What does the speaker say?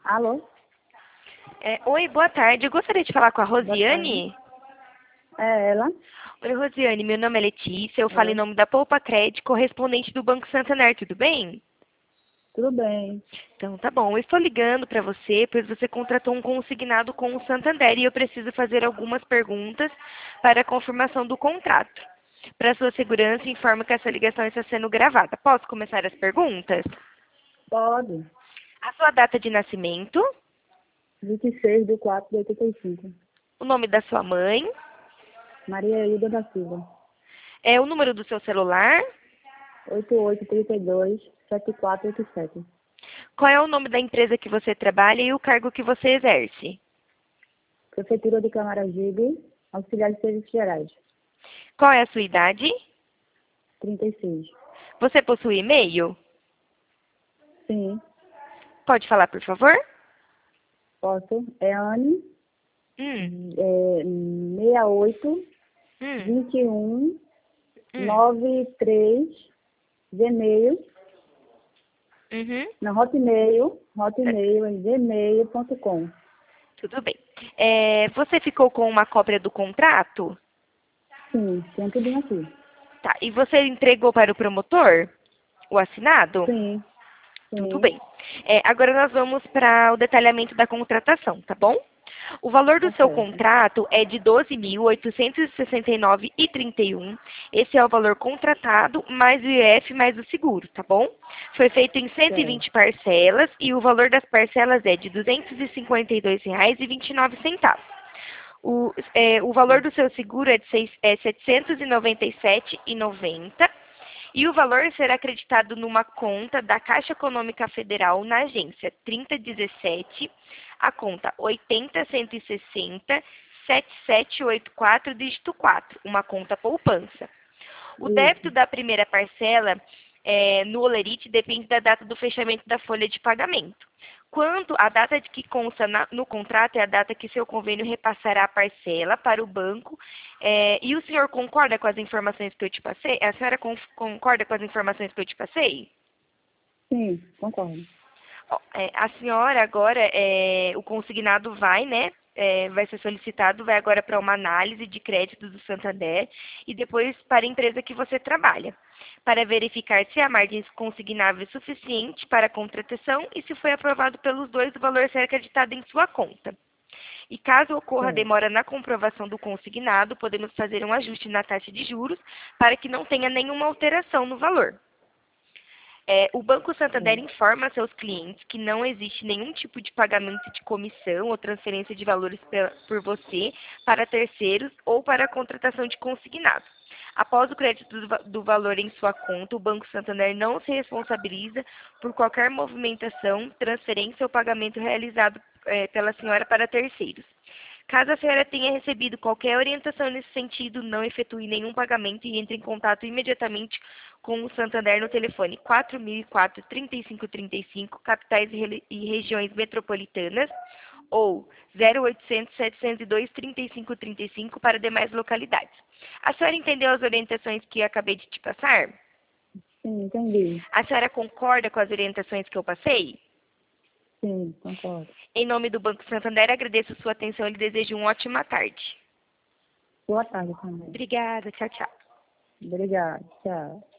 Alô? Oi, boa tarde. Eu gostaria de falar com a Boa tarde. Rosiane. É ela? Oi, Rosiane, meu nome é Letícia, eu falo em Oi. nome da Poupa Crédito, correspondente do Banco Santander, tudo bem? Tudo bem. Então, tá bom. Eu estou ligando para você, pois você contratou um consignado com o Santander e eu preciso fazer algumas perguntas para a confirmação do contrato. Para sua segurança, informo que essa ligação está sendo gravada. Posso começar as perguntas? Pode. A sua data de nascimento, 26/4/85. o nome da sua mãe, Maria Hilda da Silva. o número do seu celular, 8832-7487. qual é o nome da empresa que você trabalha e o cargo que você exerce. Prefeitura de Camaragibe, auxiliar de serviços gerais. Qual é a sua idade? 36. Você possui e-mail? Sim, Pode falar, por favor? posso. É Anne, Hum, 68 hum, 21 hum. 93 Gmail. Uhum, Não, Hotmail é gmail.com. tudo bem. Você ficou com uma cópia do contrato? Sim, tem tudo aqui. Tá. E você entregou para o promotor? O assinado? Sim, Tudo sim, bem. Agora nós vamos para o detalhamento da contratação, tá bom? O valor do tá seu certo. contrato é de 12.869,31. Esse é o valor contratado, mais o IF, mais o seguro, tá bom? Foi feito em Certo. 120 parcelas e o valor das parcelas é de R$ 252,29. O valor do seu seguro é de R$ 797,90 e o valor será acreditado numa conta da Caixa Econômica Federal na agência 3017, a conta 80.160.7784, dígito 4, uma conta poupança. O débito Isso. da primeira parcela no Olerite depende da data do fechamento da folha de pagamento. Quanto à data de que consta no contrato é a data que seu convênio repassará a parcela para o banco. E o senhor concorda com as informações que eu te passei? A senhora concorda com as informações que eu te passei? Sim, concordo. Ó, a senhora agora, o consignado vai, né? Vai ser solicitado, vai agora para uma análise de crédito do Santander e depois para a empresa que você trabalha, para verificar se a margem consignável é suficiente para a contratação e se foi aprovado pelos dois o valor ser acreditado em sua conta. E caso ocorra Certo. demora na comprovação do consignado, podemos fazer um ajuste na taxa de juros para que não tenha nenhuma alteração no valor. O Banco Santander Certo. informa a seus clientes que não existe nenhum tipo de pagamento de comissão ou transferência de valores por você para terceiros ou para a contratação de consignado. Após o crédito do valor em sua conta, o Banco Santander não se responsabiliza por qualquer movimentação, transferência ou pagamento realizado pela senhora para terceiros. Caso a senhora tenha recebido qualquer orientação nesse sentido, não efetue nenhum pagamento e entre em contato imediatamente com o Santander no telefone 4004-3535, capitais e regiões metropolitanas, ou 0800-702-3535 para demais localidades. A senhora entendeu as orientações que eu acabei de te passar? Sim, entendi. A senhora concorda com as orientações que eu passei? Sim, concordo. Em nome do Banco Santander, agradeço sua atenção e lhe desejo uma ótima tarde. Boa tarde também. Obrigada, tchau, tchau. Obrigada. Tchau.